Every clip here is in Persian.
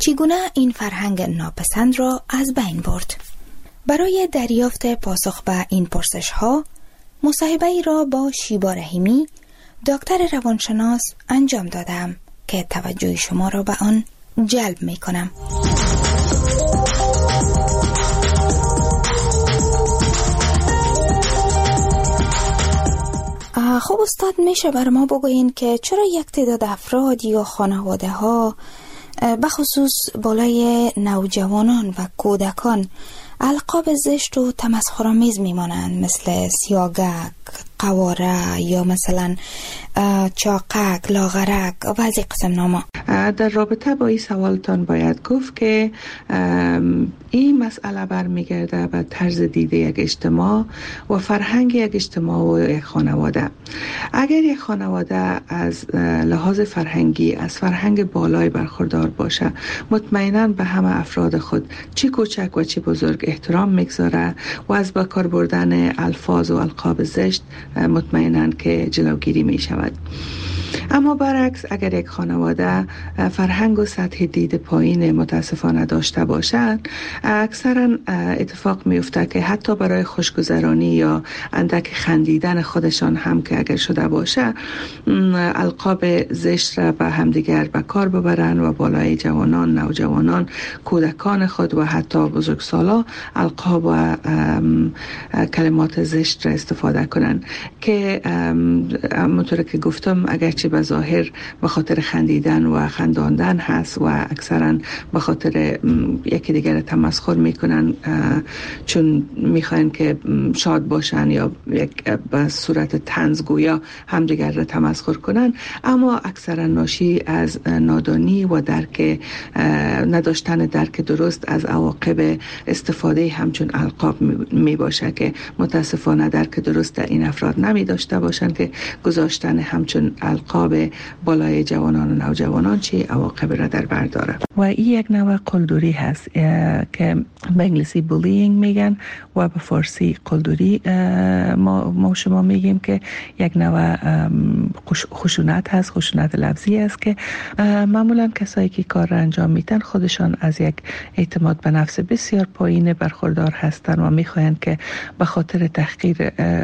چگونه این فرهنگ ناپسند را از بین برد؟ برای دریافت پاسخ به این پرسش ها مصاحبه ای را با شیبا رحیمی دکتر روانشناس انجام دادم که توجه شما را به آن جلب می کنم. خب استاد، میشه بر ما بگوین که چرا یک تعداد افراد یا خانواده ها بخصوص بالای نوجوانان و کودکان القاب زشت و تمسخرآمیز میمانند، مثل سیاگک، قواره یا مثلا چاقک، لاغرک و بعضی قسم نامه؟ در رابطه با این سوالتان باید گفت که این مسئله برمیگرده به طرز دیده یک اجتماع و فرهنگ یک اجتماع و یک خانواده. اگر یک خانواده از لحاظ فرهنگی از فرهنگ بالای برخوردار باشه، مطمئناً به همه افراد خود چی کوچک و چی بزرگ احترام میگذاره و از با کار بردن الفاظ و القاب زشت مطمئناً که جلوگیری می شود. اما برعکس، اگر یک خانواده فرهنگ و سطح دید پایین متاسفانه داشته باشند، اکثرا اتفاق میفته که حتی برای خوشگذرانی یا اندک خندیدن خودشان هم که اگر شده باشه، القاب زشت را به همدیگر به کار ببرن و بالای جوانان، نوجوانان، کودکان خود و حتی بزرگسالا القاب و کلمات زشت را استفاده کنن که همونطور که گفتم اگرچه به ظاهر به خاطر خندیدن و خنداندن هست و اکثرا به خاطر یکی دیگر تمسخر میکنن چون میخواین که شاد باشن یا یک به صورت طنزگویا همدیگر را تمسخر کنن، اما اکثرا ناشی از نادانی و نداشتن درک درست از عواقب استفاده همچون القاب می باشه که متاسفانه درک درست در این افراد نمی داشته باشن که گذاشتن همچون القاب بالای جوانان و نوجوانان چی عواقب را در بر داره. و این یک نوع قلدری هست که به انگلیسی بولینگ میگن و به فارسی قلدری ما شما میگیم که یک نوع خشونت هست، خشونت لفظی است که معمولا کسایی که کار را انجام میدن خودشان از یک اعتماد به نفس بسیار پایین برخوردار هستند و میخواهند که به خاطر تحقیر،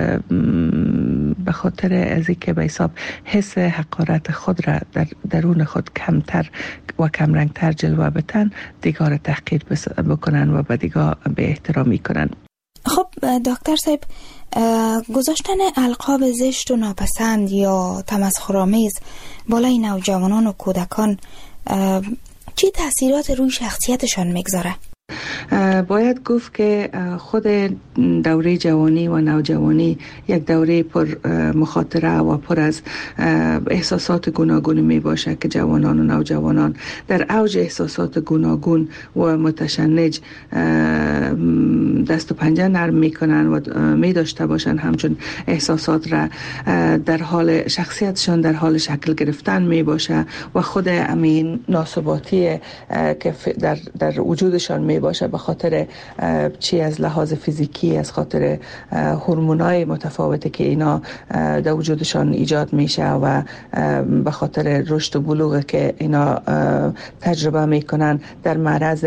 به خاطر از اینکه به حساب حس حقارت خود را در درون خود کمتر و کمرنگتر جلوه بدن، دیگر تحقیر بکنن و به دیگر به احترامی کنن. خب دکتر صاحب، گذاشتن القاب زشت و ناپسند یا تمسخرآمیز بالای نوجوانان و کودکان چی تأثیرات روی شخصیتشان میگذاره؟ باید گفت که خود دوره جوانی و نوجوانی یک دوره پر مخاطره و پر از احساسات گوناگون می باشه که جوانان و نوجوانان در اوج احساسات گوناگون و متشنج دست و پنجه نرم می کنن و می داشته باشن همچون احساسات را در حال شخصیتشان در حال شکل گرفتن می باشه و خود امین ناسباتی که در وجودشان می باشه به خاطر چی از لحاظ فیزیکی، از خاطر هورمونای متفاوتی که اینا در وجودشان ایجاد میشه و به خاطر رشد و بلوغ که اینا تجربه میکنن در معرض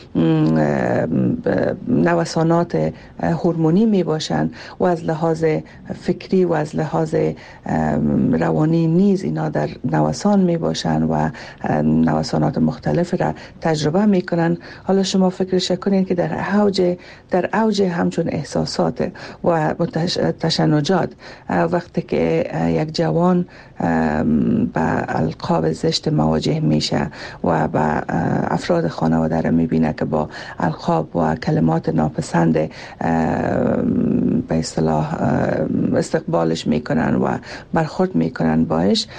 نوسانات هورمونی میباشن و از لحاظ فکری و از لحاظ روانی نیز اینا در نوسان میباشن و نوسانات مختلف را تجربه میکنن. حالا شما فکرش کنین که در اوج همچون احساسات و تشنجات وقتی که یک جوان با القاب زشت مواجه میشه و با افراد خانواده را میبینه که با القاب و کلمات ناپسند به اصطلاح استقبالش میکنن و برخورد میکنن باش،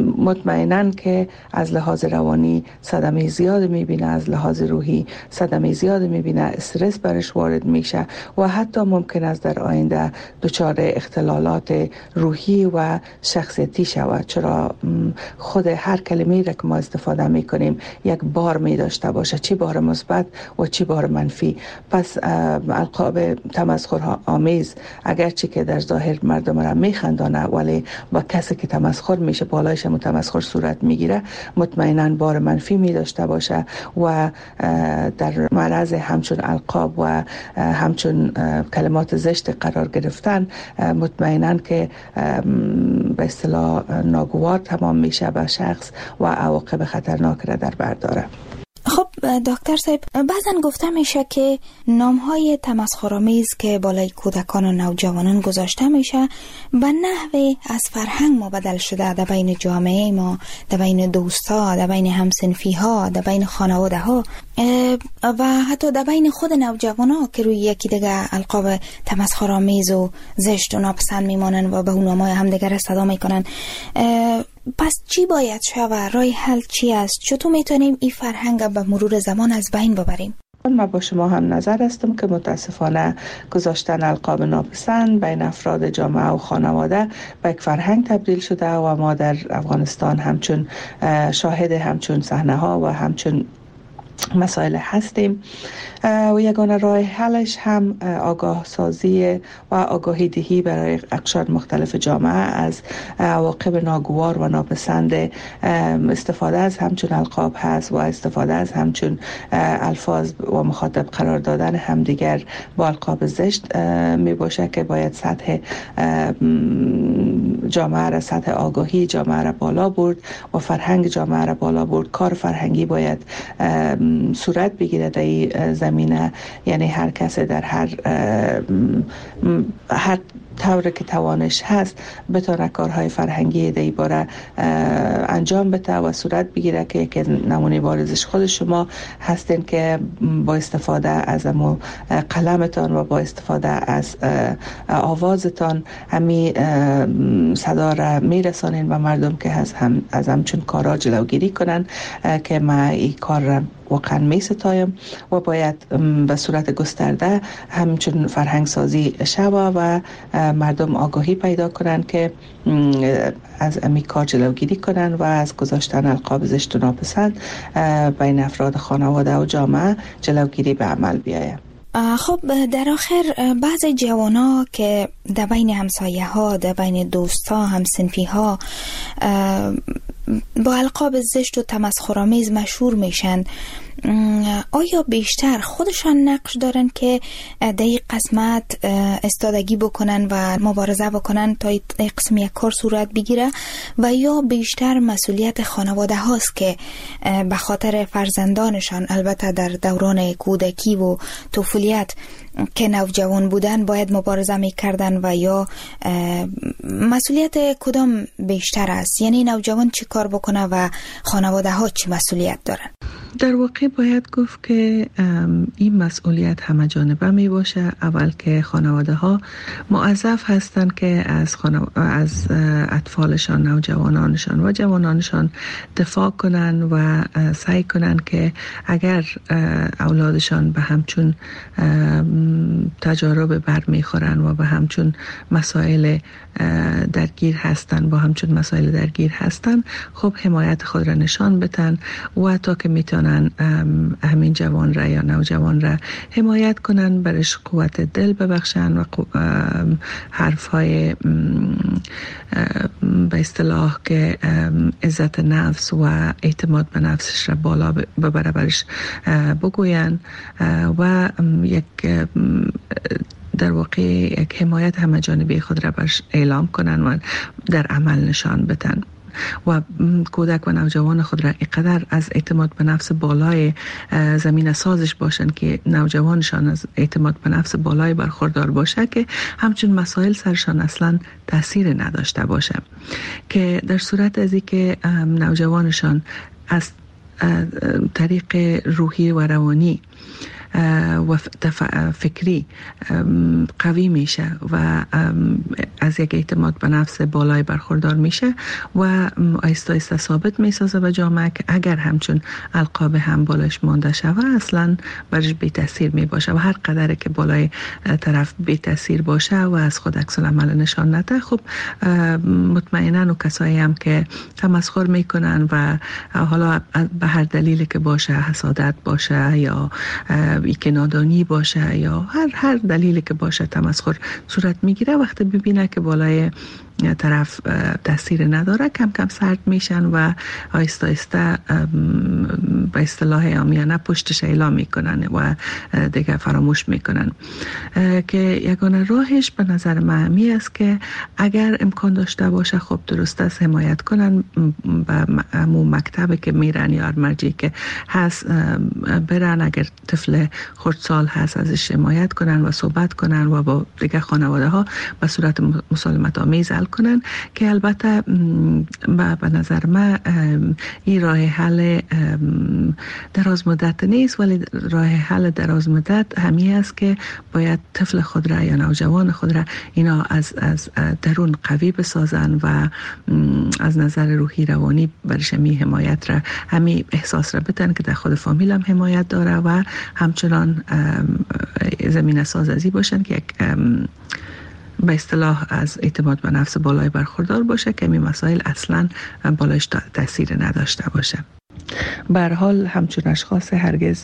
مطمئناً که از لحاظ روانی صدمه زیاد میبینه، از لحاظ روحی صدمه زیاد میبینه، استرس برش وارد میشه و حتی ممکن است در آینده دچار اختلالات روحی و شخصیتی شود، چرا خود هر کلمه‌ای را که ما استفاده میکنیم یک بار می داشته باشه، چی بار مثبت و چی بار منفی. پس القاب تمسخر آمیز اگرچه که در ظاهر مردم را میخندانه، ولی با کسی که تمسخر میشه بالایش تمسخر صورت میگیره، مطمئنا بار منفی می داشته باشه و در معرض همچون القاب و همچون کلمات زشت قرار گرفتن مطمئنا که به اصطلاح ناگوار تمام میشه به شخص و عواقب خطرناک را در بر داره. خب دکتر صاحب، بعضن گفته میشه که نامهای تمسخرآمیز که بالای کودکان و نوجوانان گذاشته میشه به نحوی از فرهنگ مبدل شده در بین جامعه ما، در بین دوستا، در بین همسنفی ها، در بین خانواده ها و حتی در بین خود نوجوان ها که روی یکی دیگه القاب تمسخرآمیز و زشت و ناپسند میمانن و به اون نامهای همدیگر صدا میکنن. پس چی باید شود؟ راه حل چی است؟ چطور میتونیم این فرهنگ به مرور زمان از بین ببریم؟ من با شما هم نظر هستم که متاسفانه گذاشتن القاب ناپسند بین افراد جامعه و خانواده به یک فرهنگ تبدیل شده و ما در افغانستان همچون شاهد همچون صحنه ها و همچون مسائل هستیم و یگانه راه حلش هم آگاه سازی و آگاهی دهی برای اقشار مختلف جامعه از عواقب ناگوار و ناپسند استفاده از همچون القاب هست و استفاده از همچون الفاظ و مخاطب قرار دادن همدیگر با القاب زشت می باشه که باید سطح جامعه را، سطح آگاهی جامعه را بالا برد و فرهنگ جامعه را بالا برد. کار فرهنگی باید صورت بگیره در این زمینه، یعنی هر کس در هر طوری که توانش هست بتونه کارهای فرهنگی در این باره انجام بده و صورت بگیره که یک نمونه بارزش خود شما هستین که با استفاده از قلمتان و با استفاده از آوازتان همی صدا را میرسانین به مردم که از همچون کارا جلوگیری کنن که ما این کار را واقعا می ستایم و باید به صورت گسترده همچون فرهنگ سازی شود و مردم آگاهی پیدا کنند که از امی کار جلوگیری کنند و از گذاشتن القاب زشت و ناپسند بین افراد خانواده و جامعه جلوگیری به عمل بیاید. خب در آخر بعضی جوانا که در بین همسایه ها، در بین دوستا، همسنفی ها با القاب زشت و تمسخرآمیز مشهور میشن، آیا بیشتر خودشان نقش دارن که در این قسمت استادگی بکنن و مبارزه بکنن تا این قسم یک کار صورت بگیره و یا بیشتر مسئولیت خانواده هاست که به خاطر فرزندانشان، البته در دوران کودکی و طفولیت که نوجوان بودن، باید مبارزه میکردن و یا مسئولیت کدام بیشتر است؟ یعنی نوجوان چی کار بکنه و خانواده ها چی مسئولیت دارن؟ در واقع باید گفت که این مسئولیت همه جانبه می باشه. اول که خانواده ها موظف هستند که از اطفالشان، نوجوانانشان و جوانانشان دفاع کنن و سعی کنن که اگر اولادشان به همچون تجارب برمیخورن و به همچون مسائل درگیر هستن خب حمایت خود را نشان بدن و تا که میتونن همین جوان را یا نوجوان را حمایت کنن، برش قوت دل ببخشن و حرفهای به اصطلاح که عزت نفس و اعتماد به نفسش را بالا ببره برش بگوین و یک در واقع یک حمایت همه جانبه خود را برش اعلام کنن و در عمل نشان بدن و کودک و نوجوان خود را اینقدر از اعتماد به نفس بالای زمین سازش باشن که نوجوانشان از اعتماد به نفس بالای برخوردار باشه که همچون مسائل سرشان اصلا تاثیر نداشته باشه، که در صورت از اینکه نوجوانشان از طریق روحی و روانی و فکری قوی میشه و از یک اعتماد به نفس بالای برخوردار میشه و آیسته آیسته ثابت میسازه به جامعه که اگر همچون القاب هم بالایش مانده شوه اصلا برش بی تاثیر می باشه و هر قدر که بالای طرف بی تاثیر باشه و از خود عکس العمل نشان نده، خب مطمئنا و کسایی هم که تمسخر میکنن و حالا به هر دلیلی که باشه، حسادت باشه یا که نادانی باشه یا هر دلیلی که باشه تمسخر صورت میگیره، وقتی ببینه که بالای طرف تاثیر نداره کم کم سرد میشن و آیسته آیسته به اصطلاح عامیانه پشتش اعلام میکنن و دیگه فراموش میکنن. که یگانه راهش به نظر من همی است که اگر امکان داشته باشه خب درست است حمایت کنن به همون مکتبی که میرن یا مرجعی که هست برن، اگر طفل خردسال هست ازش حمایت کنن و صحبت کنن و با دیگه خانواده ها به صورت مسالمت آمیز حل کنن که البته به نظر من این راه حل دراز مدت نیست، ولی راه حل دراز مدت همی است که باید طفل خود را یا نوجوان خود را اینا از درون قوی بسازن و از نظر روحی روانی برش همی حمایت را همی احساس را بتن که در خود فامیل هم حمایت داره و همچنان زمین سازی باشن که یک به اصطلاح از اعتماد به نفس بالای برخوردار باشه که این مسائل اصلا بالایش تاثیر نداشته باشه. به هر حال همچون اشخاص هرگز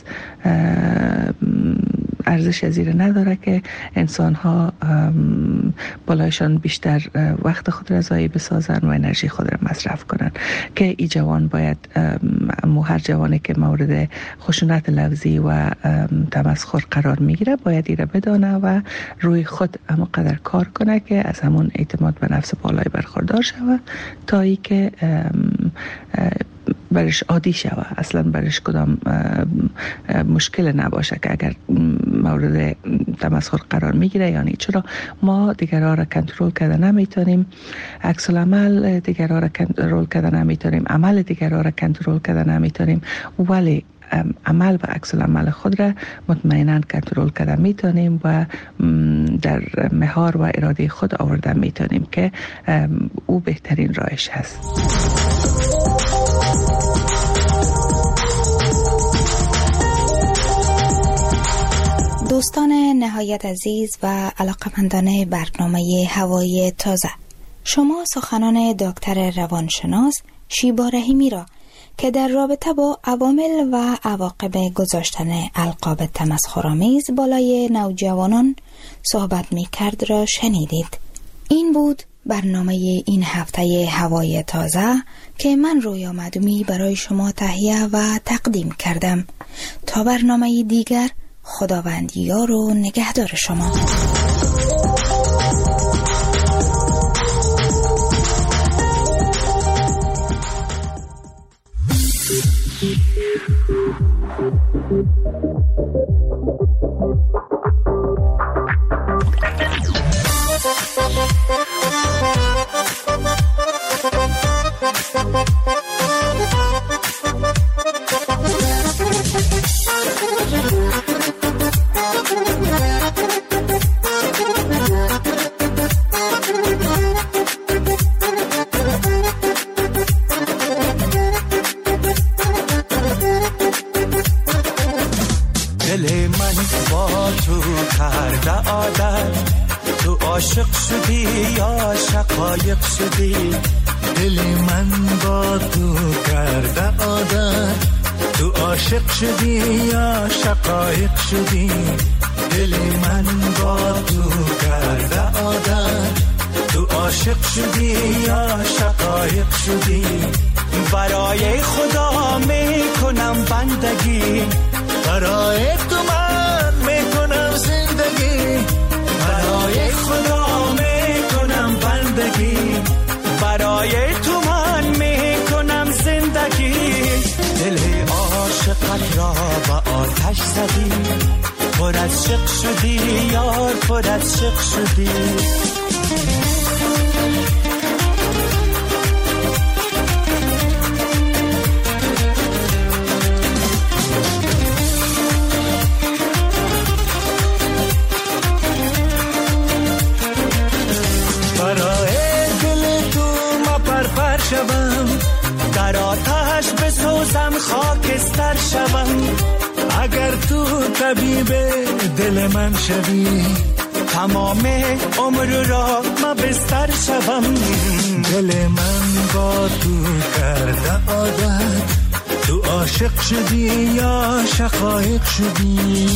ارزش زیر نداره که انسان ها بالایشان بیشتر وقت خود را ضایع بسازن و انرژی خود را مصرف کنن، که ای جوان باید هر جوانی که مورد خشونت لفظی و تمسخر قرار میگیره باید ایره بدانه و روی خود اما قدر کار کنه که از همون اعتماد به نفس بالای برخوردار شوه تا ای که برش عادی شوه، اصلا برش کدام مشکل نباشه که اگر مورد تمسخر قرار میگیره. یعنی چرا ما دیگرها را کنترل کرده نمیتونیم، عکس العمل دیگرها را کنترل کرده نمیتونیم، عمل دیگرها را کنترل کرده نمیتونیم، ولی عمل و عکس العمل خود را مطمئنا کنترل کرده میتونیم و در مهار و اراده خود آورده میتونیم که او بهترین راهش هست. دوستان نهایت عزیز و علاقمندان برنامه هوای تازه، شما سخنان دکتر روانشناس شیبا رحیمی را که در رابطه با عوامل و عواقب گذاشتن القاب تمسخرآمیز بالای نوجوانان صحبت می کرد را شنیدید. این بود برنامه این هفته هوای تازه که من رویا مدومی برای شما تهیه و تقدیم کردم. تا برنامه دیگر، خداوند یار و نگهدار شما. عاشق شدی یا شقایق شدی، دل من با تو کرده عادت. تو عاشق شدی یا شقایق شدی، دل من با تو کرده عادت. تو عاشق شدی یا شقایق شدی، برای خدا میکنم بندگی، برای تو من میکنم زندگی، برای خدا میکنم بندگی، برای تو من میکنم زندگی. دل عاشقت را به آتش زدی، پر از شق شدی یار، پر از شق شدی. اگر تو طبیب دل من شوی، تمام عمر را ما بستر شوم. دل من با تو کرده عادت، تو عاشق شدی یا شقایق شدی؟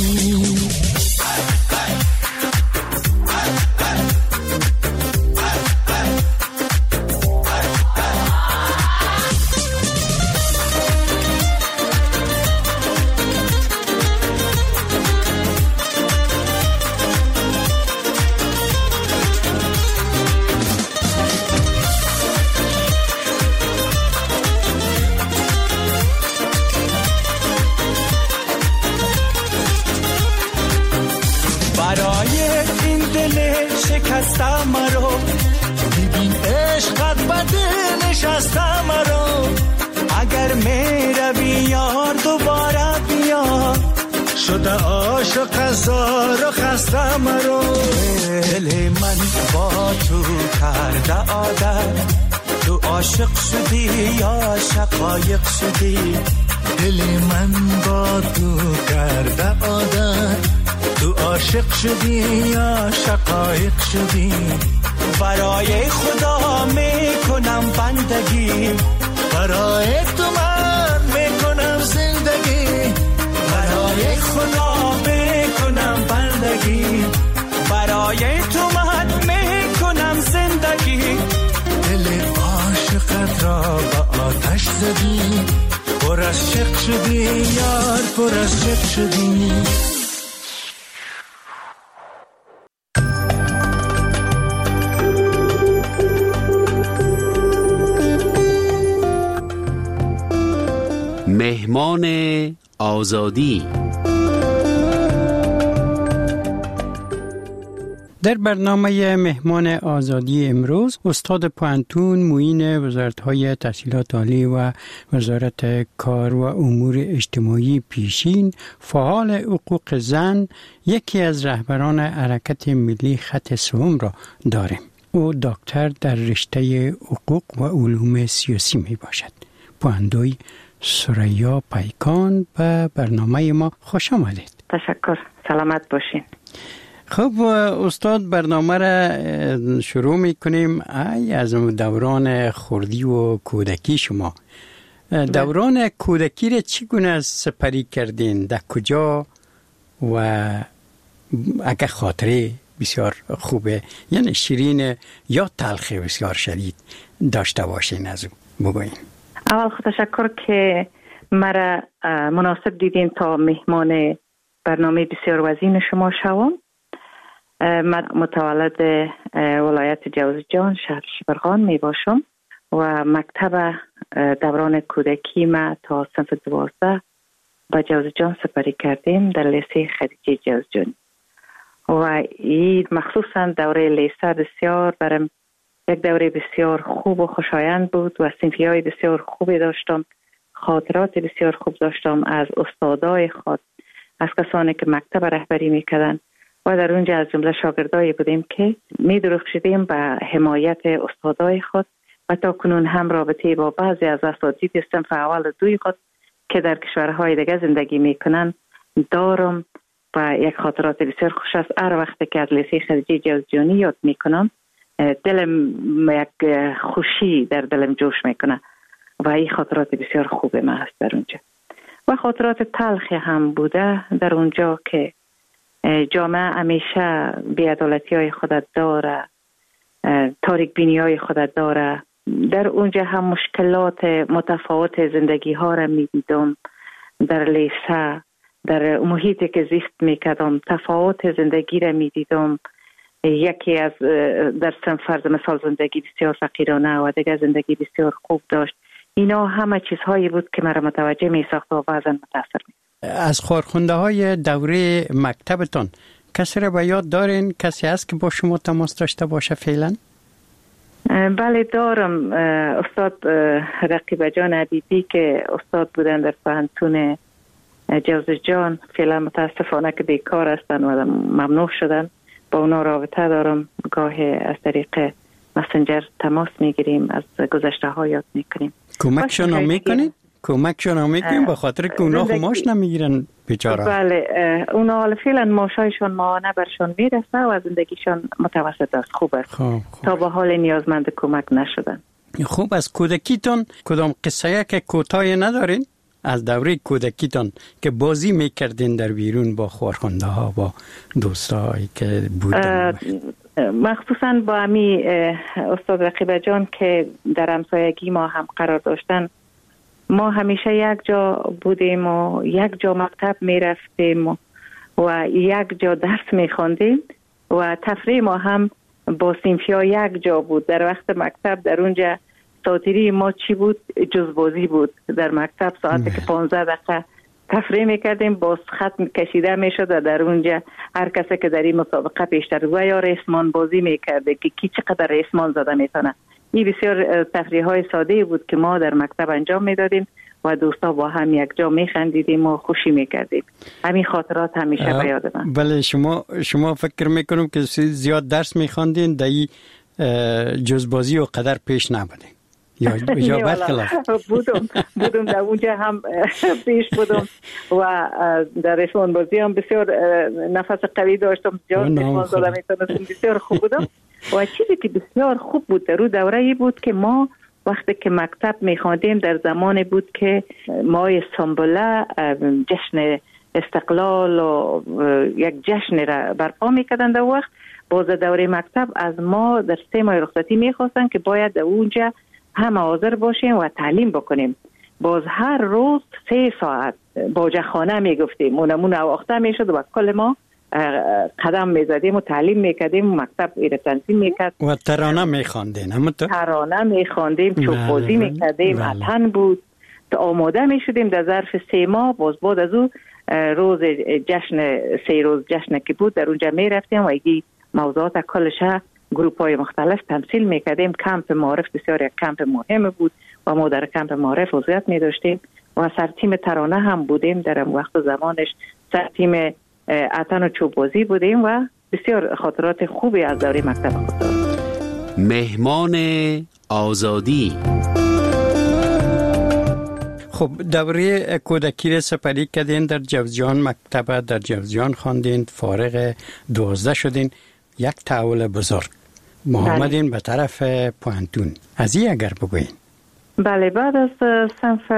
شکستم مرا، ببین عشقت بده نشستم مرا. اگر میروی یار دوباره بیا، شده عاشق هزار و خسته مرا. دل من با تو کرده عادت، تو عاشق شدی یا شقایق شدی؟ دل من با تو کرده عادت، تو عاشق شدی یا شقایق شدی؟ برای خدا میکنم بندگی، برای تو من میکنم زندگی. برای خدا میکنم بندگی، برای تو من میکنم زندگی. دل عاشقت را به آتش زدی، پر از شق شدی یار، پر از شق شدی. مهمان آزادی. در برنامه مهمان آزادی امروز استاد پوهنتون معین وزارت‌های تحصیلات عالی و وزارت کار و امور اجتماعی پیشین، فعال حقوق زن، یکی از رهبران حرکت ملی خط سوم را داریم. او دکتر در رشته حقوق و علوم سیاسی می باشد. پوهندوی سریا پیکان به برنامه ما خوش آمدید. تشکر، سلامت باشین. خب استاد، برنامه را شروع میکنیم از دوران خردی و کودکی شما. دوران کودکی را چگونه سپری کردین؟ در کجا؟ و اگه خاطره بسیار خوبه، یعنی شیرین یا تلخ بسیار شدید داشته باشین، از او بگوین. اول خود تشکر که مرا مناسب دیدین تا مهمان برنامه بسیار وزین شما شوم. من متولد ولایت جوزجان شهر شبرغان می باشم و مکتب دوران کودکی ما تا صنف 12 با جوزجان سپری کردیم در لیسه خدیجه جوزجان و این مخصوصا دوره لیسه بسیار برم یک دوره بسیار خوب و خوشایند بود و صنفی‌های بسیار خوبی داشتم، خاطرات بسیار خوب داشتم از استادای خود، از کسانی که مکتب رهبری میکردن و در اونجا از جمله شاگردایی بودیم که می‌درخشیدیم به حمایت استادای خود و تا کنون هم رابطه با بعضی از اساتید صنف اول و دوی خود که در کشورهای دیگه زندگی میکنن دارم و یک خاطرات بسیار خوش است. هر وقتی که از لیسه خدیجه جوزجانی یاد میکنم دلم یک خوشی در دلم جوش میکنه و این خاطرات بسیار خوب ما است در اونجا. و خاطرات تلخی هم بوده در اونجا که جامعه همیشه بی‌عدالتی های خودت داره، تاریک بینی های خودت داره. در اونجا هم مشکلات متفاوت زندگی ها را می دیدم. در لیسه، در محیطی که زیست می کردم تفاوت زندگی را می دیدم. یکی از در فرض مثال زندگی بسیار فقیرانه و دیگر زندگی بسیار خوب داشت. اینا همه چیزهایی بود که مرا متوجه می ساخت و بعضا متاثر می. از خارخونده های دوره مکتبتان کسی را به یاد دارین؟ کسی هست که با شما تماس داشته باشه فعلا؟ بله دارم. استاد رقیب جان عبیدی که استاد بودن در پوهنتون جوزجان، فعلا متاسفانه که بیکار هستن و ممنوع شدن. با اونا رابطه دارم، گاهی از طریق مسنجر تماس میگیریم، از گذشته ها یاد میکنیم. کمکشون میکنید؟ کمکشون میکنیم به خاطر که اونا خماش نمیگیرن بیچاره. بله اونا حالا فعلا ماشایشون ماهانه برشون میرسه و زندگیشون متوسط است، خوب است. خوب. تا به حال نیازمند کمک نشدن. خوب. از کودکیتون کدام قصه که کوتاه ندارین؟ از دوره کودکیتون که بازی میکردین در بیرون با خورخنده ها با دوستایی که بودن؟ مخصوصا با امی استاد رقیبه جان که در همسایگی ما هم قرار داشتن، ما همیشه یک جا بودیم و یک جا مکتب می رفتیم و یک جا درس می خواندیم و تفریح ما هم با صنفی ها یک جا بود. در وقت مکتب در اونجا ساعتیری ما چی بود؟ جز بازی بود. در مکتب ساعتی که 15 دقیقه تفریح میکردیم، باز خط کشیده میشد و در اونجا هر کسی که در این مسابقه پیشتر و یا ریسمان بازی میکرده که کی چقدر ریسمان زده میتونه. این بسیار تفریح های ساده بود که ما در مکتب انجام میدادیم و دوستا با هم یک جا میخندیدیم و خوشی میکردیم. همین خاطرات همیشه به یاد من. بله شما فکر میکنم که زیاد درس میخواندین در این جزبازی و قدر پیش نبودین یا برخلاف؟ بودم در اونجا هم پیش بودم و در ریسمان بازی هم بسیار نفس قوی داشتم، جان ریسمان زدم میتونستم، بسیار خوب بودم. و چیزی که بسیار خوب بود در اون دوره بود که ما وقتی که مکتب میخواندیم در زمان بود که ماه سنبله جشن استقلال و یک جشن را برپا میکردن. در وقت باز دوره مکتب از ما در 3 ماه رخصتی میخواستن که باید در اونجا هم حاضر باشیم و تعلیم بکنیم. باز هر روز 3 ساعت باجه خانه میگفتیم، اونمون اواخته میشد و کل ما قدم میزدیم و تعلیم میکردیم و مکتب ایره تنظیم میکرد و ترانه میخواندیم، ترانه میخواندیم، چوب بازی میکردیم، اتن بود. آماده میشدیم در ظرف 3 ماه. باز بعد از او روز جشن 3 روز جشن که بود در اونجا میرفتیم و ایگی موضوعات کلش گروپ های مختلف تمثیل میکردیم. کمپ معارف بسیار یک کمپ مهم بود و ما در کمپ معارف عضویت میداشتیم و سر تیم ترانه هم بودیم. در وقت زمانش سر تیم اتن و چوب بازی بودیم و بسیار خاطرات خوبی از دوره مکتب خود دارم. مهمان آزادی. خب دوره کودکی را سپری کردین، در جوزجان مکتب در جوزجان خواندین، فارغ 12 شدین، یک تحول بزرگ محمدین به طرف پوانتون. از این اگر بگوین. بله، بعد از صنف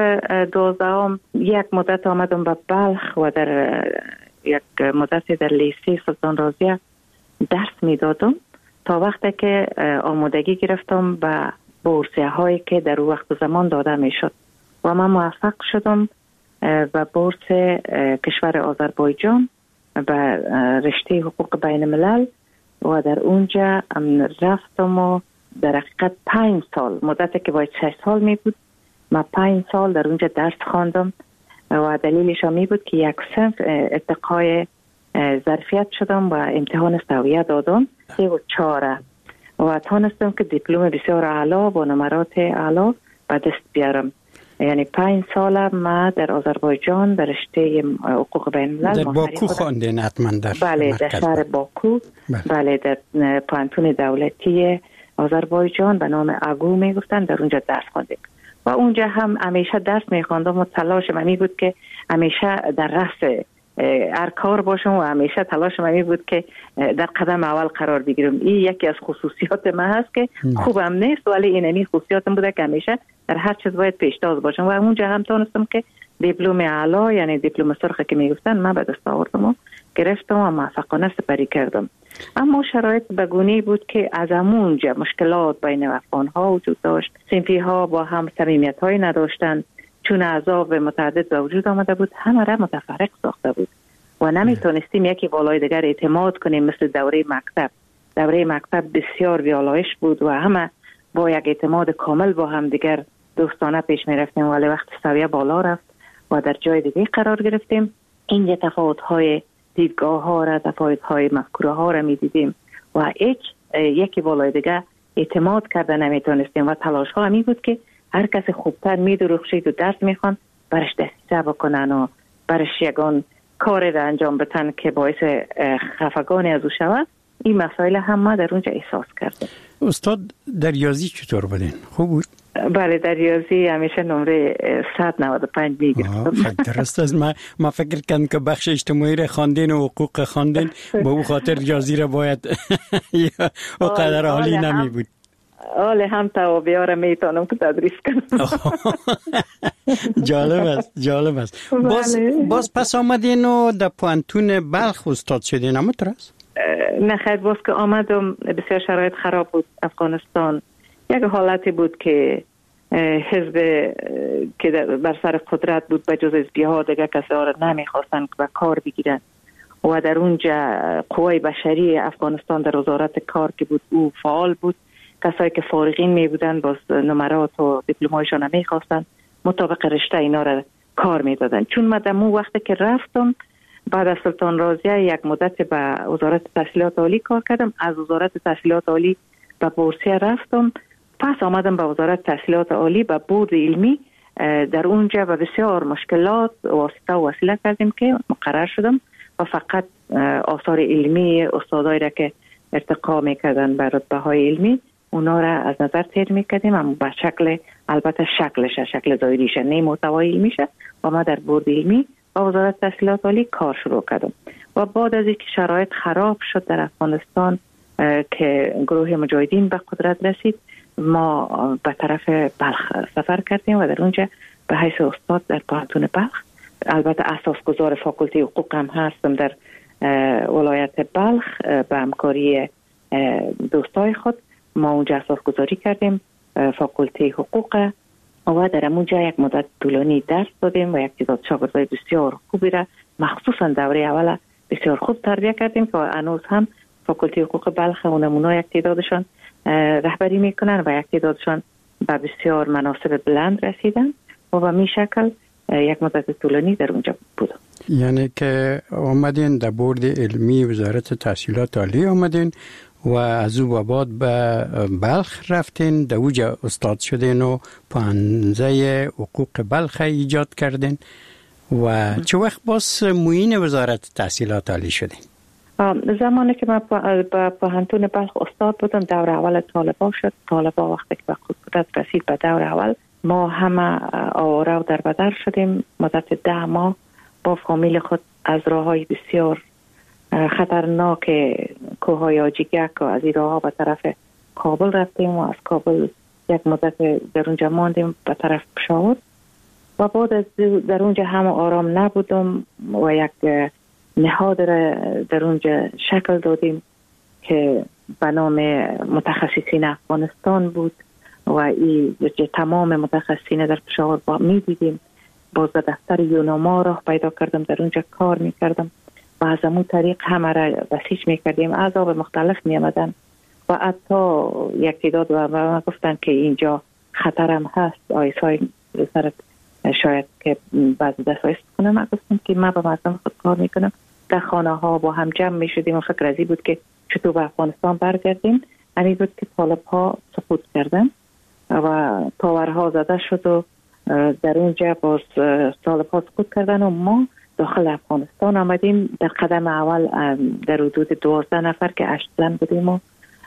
12 یک مدت آمدم به بلخ و در یک مدتی در لیسه سلطان رازیه درس میدادم تا وقتی که آمادگی گرفتم به بورسیه هایی که در وقت زمان داده میشد و من موفق شدم به بورس کشور آذربایجان به رشته حقوق بین الملل و در اونجا رفتم و در حقیقت 5 سال مدتی که باید 6 سال می بود، من 5 سال در اونجا درس خواندم و دلیلش می بود که یک صنف ارتقای ظرفیت شدم و امتحان سویه دادم 3 و 4 و تانستم که دیپلم بسیار اعلا با نمرات اعلا به دست بیارم. یعنی 5 سال ما در آذربایجان در رشته حقوق بین الملل در باکو خواندین حتما؟ بله، در شهر باکو. بله، در پوانتون دولتی آذربایجان به نام اگو میگفتن، در اونجا درس خواندیم و اونجا هم همیشه درس میخواندم و تلاش من بود که همیشه در رأس هر کار باشم و همیشه تلاش من بود که در قدم اول قرار بگیرم. این یکی از خصوصیات من هست که خوبم نیست ولی اینمی خصوصیاتم بوده که همیشه در هر چیز باید پیشتاز باشم و اونجا هم تونستم که دیپلم اعلا یعنی دیپلم سرخ که میگفتن من به دست آوردم و گرفتم و موفقانه سپری کردم. اما شرایط بگونی بود که از اونجا مشکلات بین افغان‌ها وجود داشت، صنفی ها با هم صمیمیت‌های نداشتن، چون احزاب متعدد به وجود آمده بود، همه را متفرق ساخته بود و نمیتونستیم یکی بالای دیگر اعتماد کنیم. مثل دوره مکتب بسیار بیالایش بود و همه با یک اعتماد کامل با هم دیگر دوستانه پیش می رفتیم، ولی وقت سویه بالا رفت و در جای دیگه قرار گرفتیم، این تفاوت‌های دیدگاه ها را، تفاوت‌های مفکوره ها را می دیدیم و یکی بالای دیگر اعتماد کرده نمیتونستیم و تلاش ها می بود که هر کس خوبتر می درخشید و درس می خوان برش دستیزه بکنن و برش یگان کار را انجام بتن که باعث خفگانی از او شود. این مسائل هم ما در اونجا احساس کردیم. استاد در ریاضی چطور بودین؟ خوب بود؟ بله در ریاضی همیشه نمره 195 میگرفتم. درست است. ما فکر کنم که بخش اجتماعی را خواندین و حقوق خواندین به او خاطر ریاضی را باید و قدر عالی نمی بود. آله هم توابعه را میتونم که تدریس کنم. جالب است. باز پس آمدین و در پوانتون بلخ استاد شدین همونطور است؟ نه خیر، باز که آمدم بسیار شرایط خراب بود. افغانستان یک حالتی بود که حزب که بر سر قدرت بود به جز حزبی ها دیگه کسی ها را نمیخواستن که به کار بگیرن و در اونجا قوای بشری افغانستان در وزارت کار که بود او فعال بود. کسایی که فارغین می بودن باز نمرات و دیپلمایشان نمیخواستن، مطابق رشته اینا را کار میدادن. چون من در وقتی که رفتم بعد از سلطان رازیه یک مدت به وزارت تحصیلات عالی کار کردم. از وزارت تحصیلات عالی به بورسیه رفتم، پس آمدم به وزارت تحصیلات عالی به بورد علمی. در اونجا به بسیار مشکلات واسطه و وسیله کردیم که مقرر شدم و فقط آثار علمی استادایی را که ارتقا میکردن به رتبه های علمی اونا را از نظر تیر میکردیم، اما به شکل البته شکل ظاهریش نه محتوای علمیشه. و ما در بورد علمی با وزارت تحصیلات عالی کار شروع کردم و بعد از اینکه شرایط خراب شد در افغانستان که گروه مجاهدین به قدرت رسید، ما به طرف بلخ سفر کردیم و در اونجا به حیث استاد در پوهنتون بلخ، البته اساسگزار فاکولته حقوق هم هستم در ولایت بلخ، به همکاری دوستای خود ما اونجا اساسگذاری کردیم فاکولته حقوق و در اونجا یک مدت طولانی درس دادیم و یک تعداد شاگردای بسیار خوبی را مخصوصا دوره اول بسیار خوب تربیت کردیم که هنوز هم فاکولته حقوق بلخ و نمونه یک تعدادشان رهبری میکنن و یک تعدادشان به بسیار مناصب بلند رسیدن و به می شکل یک مدت طولانی در اونجا بودم. یعنی که آمدین در بورد علمی وزارت تحصیلات عالی آمدین و از او بعد به بلخ رفتین، در اونجا استاد شدین و پانزه حقوق بلخ ایجاد کردین و چه وقت باز معین وزارت تحصیلات عالی شدین؟ زمانی که من به پوهنتون بلخ استاد بودم دور اول طالبا شد. طالبا وقتی که به قدرت رسید به دور اول ما همه آواره و در بدر شدیم. مدت 10 ماه با فامیل خود از راههای بسیار خطرناک کوههای آجیگک و از این راهها به طرف کابل رفتیم و از کابل یک مدت در اونجا ماندیم به طرف پشاور و بعد از در اونجا هم آرام نبودم و یک نهاد را در اونجا شکل دادیم که به نام متخصصین افغانستان بود و این تمام متخصصین در پشاور با می دیدیم. باز به دفتر یوناما راه پیدا کردم، در اونجا کار می کردم و از همون طریق همه را بسیج می کردیم. اعضاب مختلف می آمدن و حتی یک تعداد و من گفتن که اینجا خطرم هست، آیسای سرت شاید که بعضی دست آیست کنم. من گفتم که من با مردم خود کار می کنم. در خانه ها با هم جمع می شدیم و فکر ازی بود که چطور به افغانستان برگردیم. همین بود که طالب ها سقوط کردن و تاورها زده شد و در اونجا باز طالب ها سقوط کردن و ما داخل افغانستان آمدیم. در قدم اول در حدود 12 نفر که 8 زن بودیم و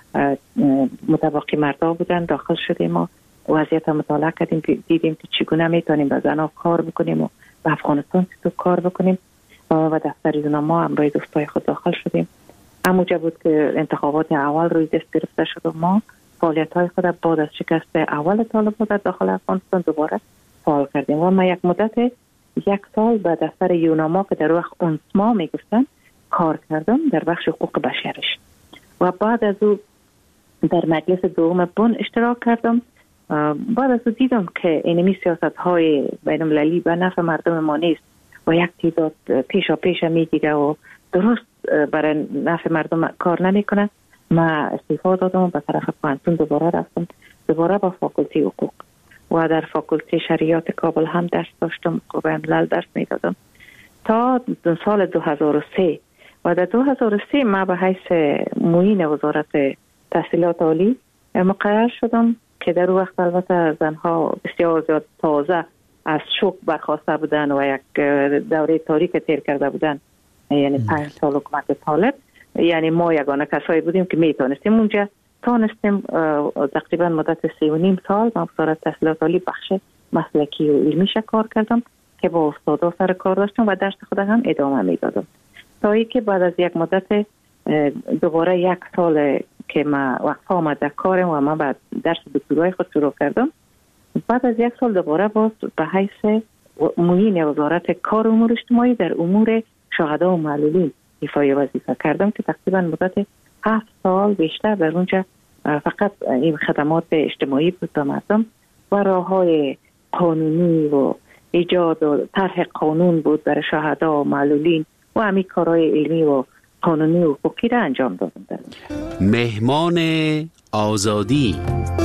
متباقی مردا بودن داخل شدیم و وضعیت مطالعه کردیم، دیدیم که چگونه میتونیم با زنها کار بکنیم و به افغانستان چطور کار بکنیم و دفتر یوناما همراه دوستای خود داخل شدیم. همونجا بود که انتخابات اول روی دست گرفته شد و ما فعالیت‌های خود بعد از شکست اول طالبان در داخل افغانستان دوباره فعال کردیم و ما یک مدت 1 سال به دفتر یوناما که در وقت اونسما میگفتن کار کردم در بخش حقوق بشرش و بعد از او در مجلس دوم بن اشتراک کردم. بعد از او دیدم که اینمی سیاست‌های بین‌المللی به نفع مردم ما نیست و یک تعداد پیش میگیره و درست برای نفع مردم کار نمیکنه. ما استعفا دادم و به طرف پوهنتون دوباره رفتم، دوباره با فاکولته حقوق و در فاکولته شریعت کابل هم درس داشتم، قوه ملل درس میدادم تا سال 2003 و در 2003 ما به حیث معین وزارت تحصیلات عالی مقرر شدم که در اون وقت البته زنها بسیار زیاد تازه از شوک برخواسته بودن و یک دوره تاریک تیر کرده بودن، یعنی 5 سال حکومت طالب. یعنی ما یگانه کسایی بودیم که میتونستیم اونجا تانستیم تقریبا مدت 3.5 سال من وزارت تحصیلات عالی بخش مسلکی و علمی کار کردم که با استادا سر کار داشتم و درس خود هم ادامه میدادم تا ای که بعد از یک مدت دوباره 1 سال که ما وقت آمد در کارم و من بعد درس دکترای خود شروع کردم. بعد از 1 سال دوباره باز به حیث معین وزارت کار و امور اجتماعی در امور شهدا و معلولین ایفای وظیفه کردم که تقریبا مدت 7 سال بیشتر در اونجا فقط این خدمات اجتماعی بود به مردم و راههای قانونی و ایجاد و طرح قانون بود برای شهدا و معلولین و همین کارهای علمی و قانونی و حقوقی را انجام دادم. مهمان آزادی.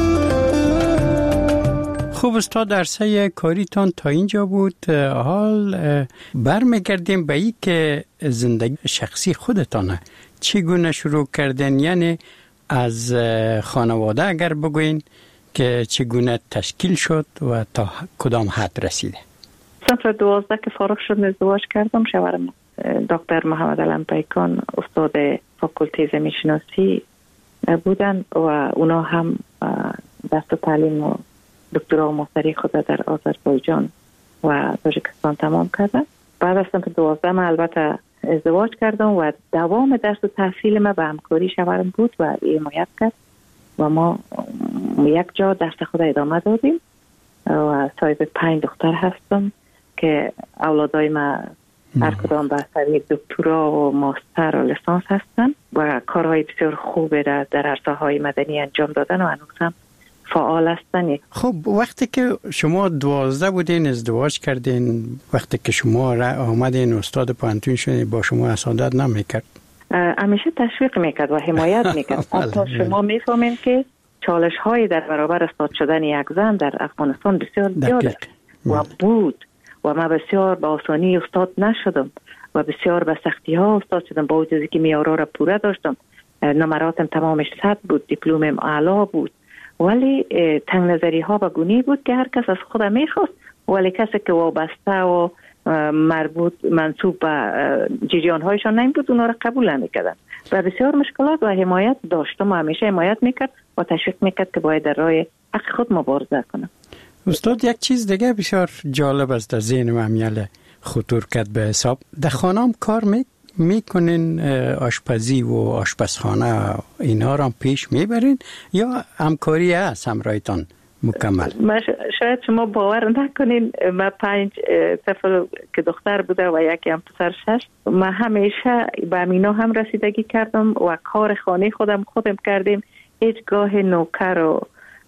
خوب استاد، عرصه کاریتان تا اینجا بود. حال برمیگردیم به این که زندگی شخصی خودتانه چگونه شروع کردن، یعنی از خانواده اگر بگوین که چگونه تشکیل شد و تا کدام حد رسیده. سال 2012 که فارغ شد ازدواج کردم. شوهرم دکتر محمد علم پیکان استاد فاکولته زمین شناسی بودن و اونا هم دست تعلیم و دکترا و ماستری خود در آذربایجان و تاجیکستان تمام کردن. بعد از سال 2012 من البته ازدواج کردم و دوام درس و تحصیل ما به همکاری شوهرم بود و حمایت کرد و ما یک جا درس خود ادامه دادیم و صاحب 5 دختر هستم که اولادای ما هر کدام به سوی دکترا و ماستر و لیسانس هستن و کارهای بسیار خوبی را در عرصه‌های مدنی انجام دادن و هنوز هم فعال هستن. خب وقتی که شما 12 بودین ازدواج کردین، وقتی که شما آمدین استاد پانتون شدین، با شما حسادت نمیکرد؟ همیشه تشویق میکرد و حمایت میکرد. حتی شما میفهمین که چالش های در برابر استاد شدن یک زن در افغانستان بسیار زیاد و بود و من بسیار با آسانی استاد نشدم و بسیار به سختی ها استاد شدم، با وجودی که معیارها را پوره داشتم، نمراتم تمامش 100 بود، دیپلمم اعلی بود، ولی تنگ نظری ها به گونی بود که هر کس از خودم میخواست ولی کسی که وابسته و مربوط منصوب به جریان هایشان نمی بود اونا را قبول نمیکردن و بسیار مشکلات و حمایت داشتم و همیشه حمایت میکرد و تشویق میکرد که باید در راه حق خود مبارزه کنم. استاد یک چیز دیگه بسیار جالب است در ذهن من خطور کرد به حساب. در خانم کار میکنین آشپزی و آشپزخانه اینا را پیش میبرین یا همکاری هست همراهتان مکمل؟ شاید شما باور نکنین من 5 طفل که دختر بوده و یکی هم پسر 6 من همیشه به اینا هم رسیدگی کردم و کار خانه خودم کردیم. هیچگاه نوکر و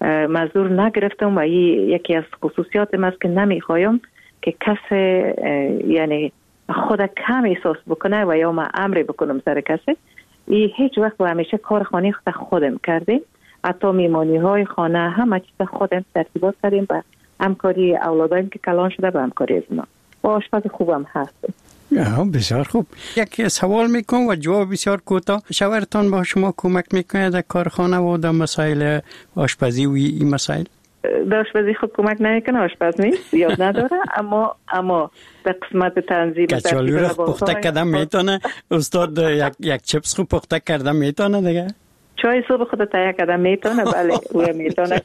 مزدور نگرفتم و یکی از خصوصیاتم است که نمیخوایم که کسی یعنی خود کم احساس بکنه و یا من امری بکنم سر کسی. هیچ وقت و همیشه کار خانه خودم کردیم، حتی میمانی های خانه همه چیز خودم ترتیبات کردیم و همکاری اولادایم که کلان شده به همکاری از ما و آشپز خوبم هستم. بسیار خوب. یک سوال میکنم و جواب بسیار کوتاه. شوهرتان با شما کمک میکنه در کارخانه و در مسائل آشپزی و این مسائل؟ در آشپزی خود کمک نمیکنه، آشپز نیست، یاد نداره، اما در قسمت تنظیم کچالو رو پخته کردن میتونه. استاد یک چپس خوب پخته کردن میتونه دیگه؟ چای صبح خود تیار کردن میتونه، بله او میتونه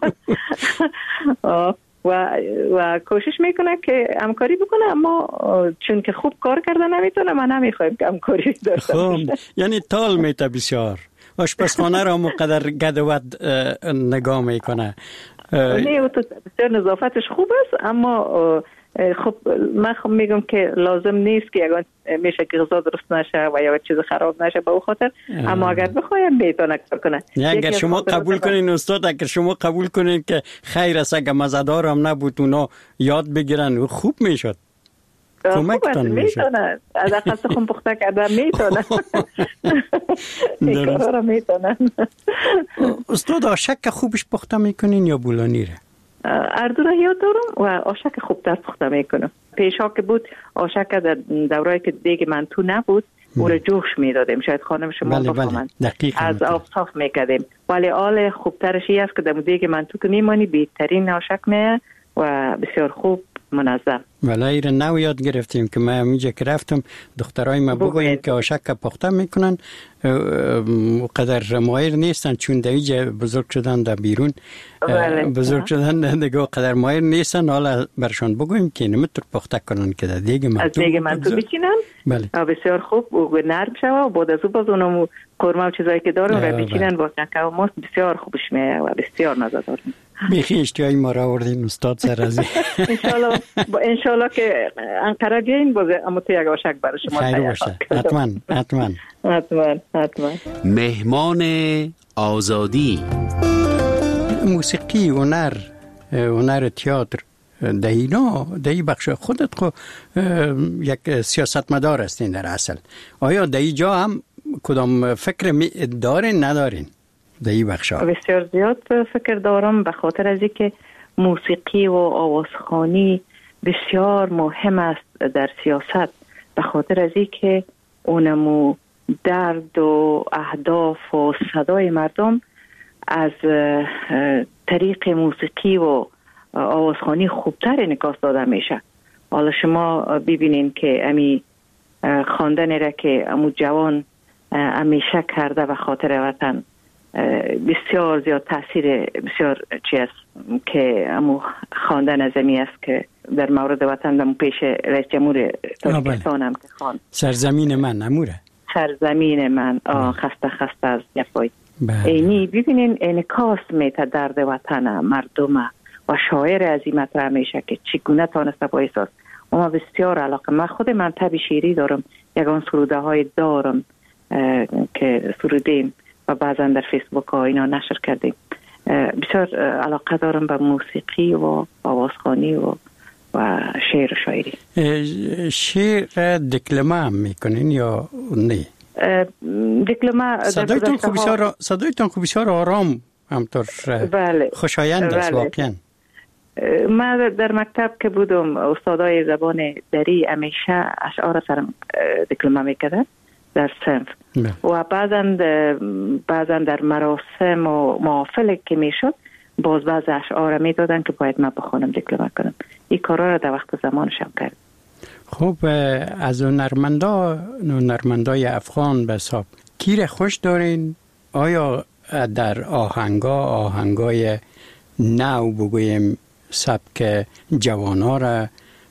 و کوشش میکنه که همکاری بکنه، اما چون که خوب کار کردن نمیتونه من نمیخوایم که همکاری داشته باشه. یعنی تال میته بسیار آشپزخانه را مقدر گدوت نگاه میکنه. نه او تو بسیار نظافتش خوب است، اما خب من میگم که لازم نیست که یگان میشه که غذا درست نشه و یا چیز خراب نشه به او خاطر، اما اگر بخوایم میتونه کار کنه. اگر شما قبول کنین استاد، اگر شما قبول کنین که خیر است اگر مزه‌دار هم نبود اونا یاد بگیرن و خوب میشد. کمکتون میتونه از اقل تخم پخته کردن میتونه این کارا را میتونن. استاد آشک خوبش پخته میکنین یا بولانی را؟ هر دو را یاد دارم و آشک خوبتر پخته میکنم. پیشا که بود آشک در دورایی که دیگه منتو نبود او را جوش میدادیم، شاید خانم شما بفهمند، از آب صاف میکردیم، ولی آل خوبترش این است که در دیگه منتو که میمانی بهترین آشک میه و بسیار خوب منظم. ولی ایره نو یاد گرفتیم که من اینجا که رفتم دخترای ما بگویم که آشک پخته میکنن قدر ماهر نیستن، چون در اینجا بزرگ شدن در بیرون بزرگ شدن دیگه قدر ماهر نیستن. حالا برشان بگویم که نمیتون پخته کنن که در دیگه منطور بچینن. بسیار خوب و نرم شوه و بعد از او باز اونمو قرمه و چیزایی که دارم را بچینن با چکه و ماست بسیار خوبش میه و بسیار مزه دارم. بیخی اشتیایی ما را آوردین استاد سرازی. انشالله که انقره بیاین باز اما تو یک آشک برای شما خیر باشه. حتما. مهمان آزادی. موسیقی، هنر تئاتر در این بخش خودت خو یک سیاستمدار هستین در اصل. آیا در اینجا هم کدام فکر دارین ندارین در این بخش ها؟ بسیار زیاد فکر دارم، به خاطر از اینکه موسیقی و آوازخوانی بسیار مهم است در سیاست، به خاطر از اینکه اونمو درد و اهداف و صدای مردم از طریق موسیقی و آوازخوانی خوبتر انعکاس داده میشه. حالا شما ببینین که امی خواندن را که امو جوان همیشه کرده و خاطر وطن بسیار زیاد تاثیر بسیار چیز که امو خواندن از امی است که در مورد وطن دمو پیش رئیس جمهور تاجیکستان هم که خواند سرزمین من اموره سرزمین من خسته از جفای اینی ببینین انعکاس میته درد وطن مردم و شاعر از این مطرح میشه که چگونه تانسته با احساس. ما بسیار علاقه، من خود منطقه شعری دارم، یگان سروده های دارم که سرودیم و بعضا در فیسبوک ها اینا نشر کردیم. بسیار علاقه دارم به موسیقی و آوازخوانی و شعر و شاعری. شعر دکلمه هم میکنین یا نه؟ دکلمه صدایتان خوب بسیار آرام همطور خوشایند است واقعا. من در مکتب که بودم استادای زبان دری همیشه اشعار سرم دکلمه میکردن در صنف و بعضا در مراسم و محافل که میشد باز بعض اشعار میدادن که باید من بخونم دکلمه کنم. این کارا را در وقت زمانشم کرد. خب از هنرمندای افغان به حساب کیر خوش دارین؟ آیا در آهنگای نو بگویم سبک جوانا را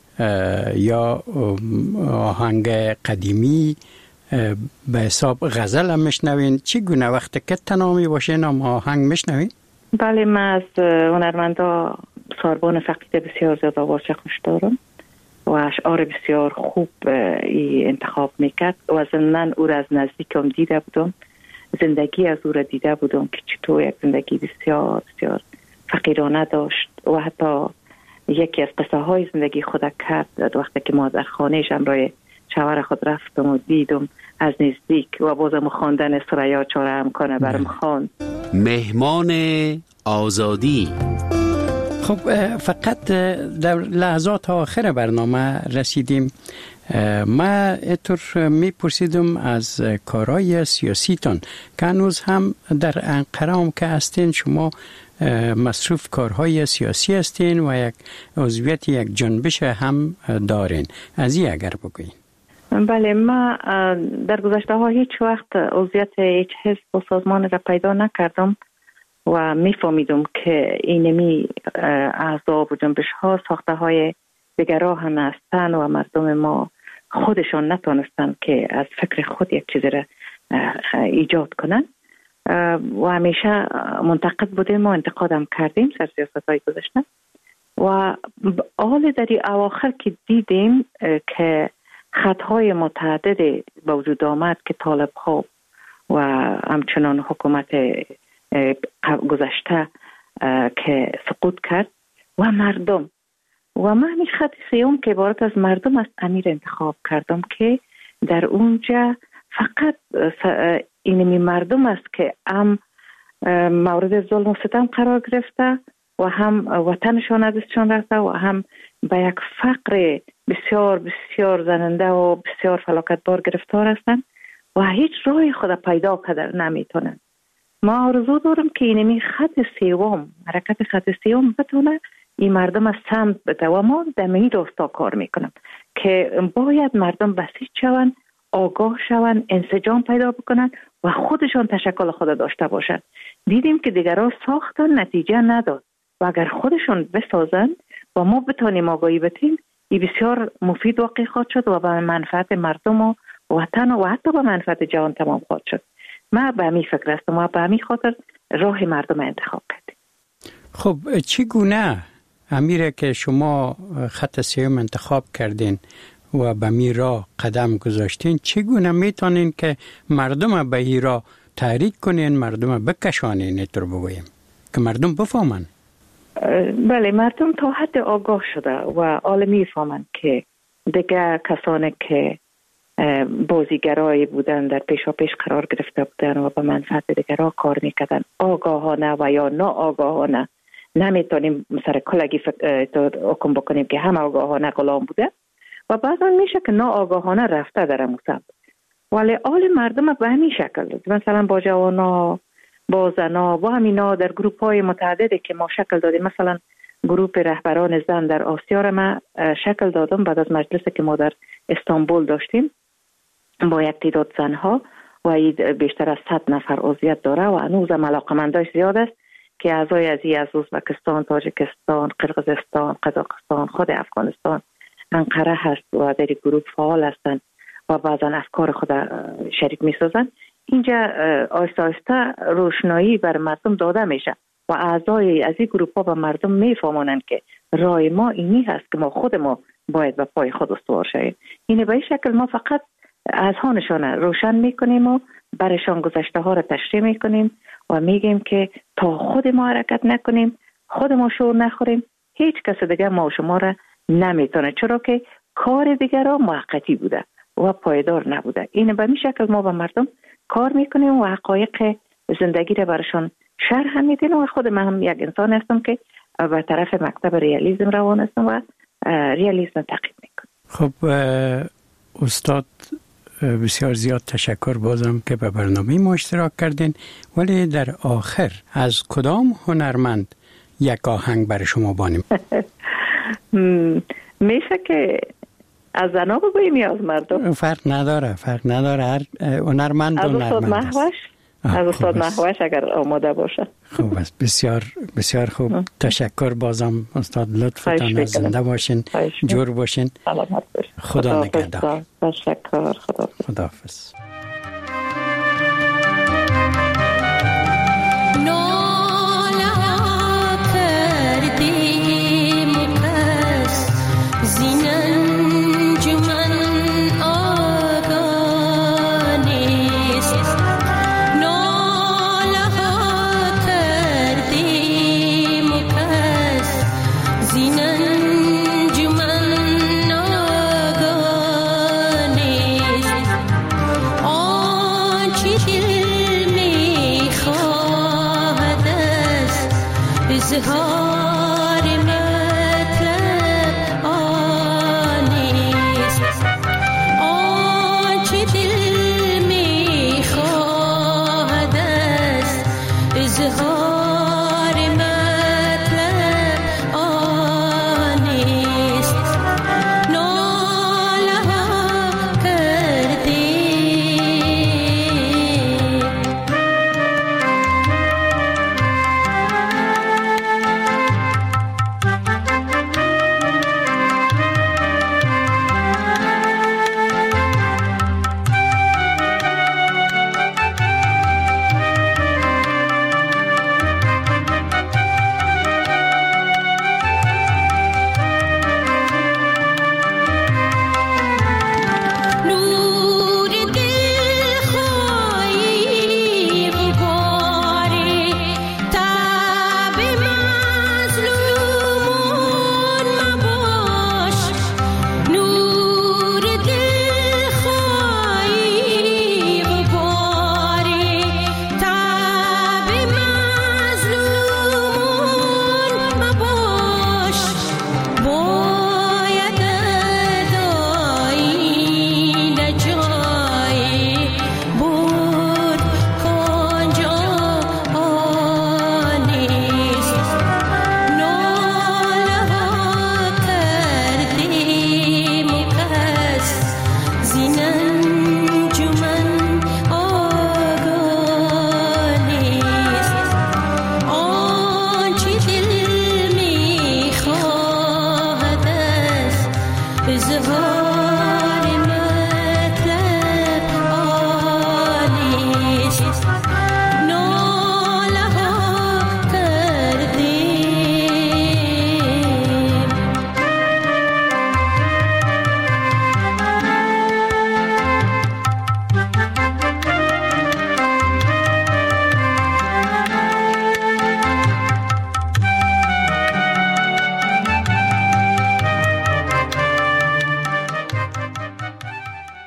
یا آهنگ قدیمی به حساب غزل هم میشنوین؟ چگونه وقت که تنامی باشین هم آهنگ میشنوین؟ بله، من از هنرمندا ساربان فقیده بسیار زیاد آوازش خوش دارم و اشعار بسیار خوب انتخاب میکرد و ضمناً او را از نزدیکم دیده بودم، زندگی از او را دیده بودم که چطور یک زندگی بسیار بسیار فقیرانه داشت و حتی یکی از قصه های زندگی خود کرد وقتی که ما در خانهش امرای شوهر خود رفتم و دیدم از نزدیک و بازم خواندن سریا چاره هم کنه برم خواند. مهمان آزادی. خب فقط در لحظات آخر برنامه رسیدیم. ما اتر میپرسیدم از کارهای سیاسیتان که هنوز هم در انقره هم که هستین، شما مصروف کارهای سیاسی هستین و یک عضویت یک جنبش هم دارین. از این اگر بگوین. بله، ما در گذشته ها هیچ وقت عضویت هیچ حزب و سازمان را پیدا نکردم و میفهمیدم که اینمی احزاب و جنبش ها ساخته های دیگرها هم هستن و مردم ما خودشان نتونستن که از فکر خود یک چیزی را ایجاد کنن و همیشه منتقد بودیم و انتقادم کردیم سر سیاست های گذشته و حال در اواخر که دیدیم که خطهای متعدد به وجود آمد که طالب ها و همچنان حکومت گذشته که سقوط کرد و مردم و من همین خط سیوم که عبارت از مردم است امیر انتخاب کردم که در اونجا فقط اینمی مردم است که هم مورد ظلم و ستم قرار گرفته و هم وطنشان از دستشان رفته و هم به یک فقر بسیار بسیار زننده و بسیار فلاکتبار گرفتار هستند و هیچ راه خود پیدا کردن نمیتونن. ما آرزو دارم که اینمی خط سیوم، حرکت خط سیوم بتونه این مردم از سمت بده و ما در این راستا کار میکنم که باید مردم بسیج شوند، آگاه شوند، انسجام پیدا بکنن و خودشان تشکل خود داشته باشن. دیدیم که دیگران ساختن نتیجه نداد و اگر خودشان بسازن و ما بتانیم آگاهی بدیم، این بسیار مفید واقع خواهد شد و به منفعت مردم و وطن و حتی به منفعت جهان تمام خواهد شد. ما به همین فکر هستم و به همین خاطر راه مردم انتخاب کردیم. خب چگونه امیره که شما خط سیوم انتخاب کردین و به می راه قدم گذاشتین، چگونه میتونین که مردم به این راه تحریک کنین، مردم بکشانین، اینطور بگویم که مردم بفهمن؟ بله، مردم تا حد آگاه شده و عالمی فهمن که دیگه کسانی که بازیگرایی بودن در پیشا پیش قرار گرفته بودن و به منفعت دیگران کار میکردن، آگاهانه و یا ناآگاهانه. نمیتونیم سر کلگی حکم بکنیم که همه آگاهانه غلام بوده و بعضا میشه که ناآگاهانه رفته در مصب. ولی آل مردم به همین شکل، مثلا با جوانا، با زنا، با همینا در گروپ های متعددی که ما شکل دادیم. مثلا گروپ رهبران زن در آسیا را ما شکل دادم بعد از مجلسی که ما در استانبول داشتیم با یک تعداد زنها و بیشتر از 100 نفر عضویت داره و هنوزم علاقمنداش زیاد است که اعضای از ازبکستان، تاجیکستان، قرقیزستان، قزاقستان، خود افغانستان، انقره هست و در گروه فعال هستند و بعضا افکار خود شریک می سازن. اینجا آهسته آهسته روشنایی بر مردم داده میشه و اعضای از این گروه ها به مردم میفهمونن که رای ما اینی هست که ما خود ما باید به پای خود استوار شویم. این به این شکل ما فقط اذهانشان روشن میکنیم و برشان گذشته ها را تشریح میکنیم و میگیم که تا خود ما حرکت نکنیم، خود ما شور نخوریم، هیچ کس دیگه ما و شما را نمیتونه، چرا که کار دیگران موقتی بوده و پایدار نبوده. این به این شکل ما با مردم کار میکنیم و حقایق زندگی را برشان شرح میدیم و خود من هم یک انسان هستم که به طرف مکتب ریالیسم روان هستم و ریالیسم تعقیب میکنم. خب استاد بسیار زیاد تشکر بازم که به برنامه ما اشتراک کردین، ولی در آخر از کدام هنرمند یک آهنگ برای شما بانیم؟ میشه که از زنا بگوییم یا از مردم؟ فرق نداره هر هنرمند از هنرمند استاد محوش؟ از استاد محوش اگر آماده باشه. خوب است، بسیار بسیار خوب. تشکر بازم استاد، لطفتان، زنده باشین، جور باشین. خدا نگهدار. تشکر. خداحافظ. سینه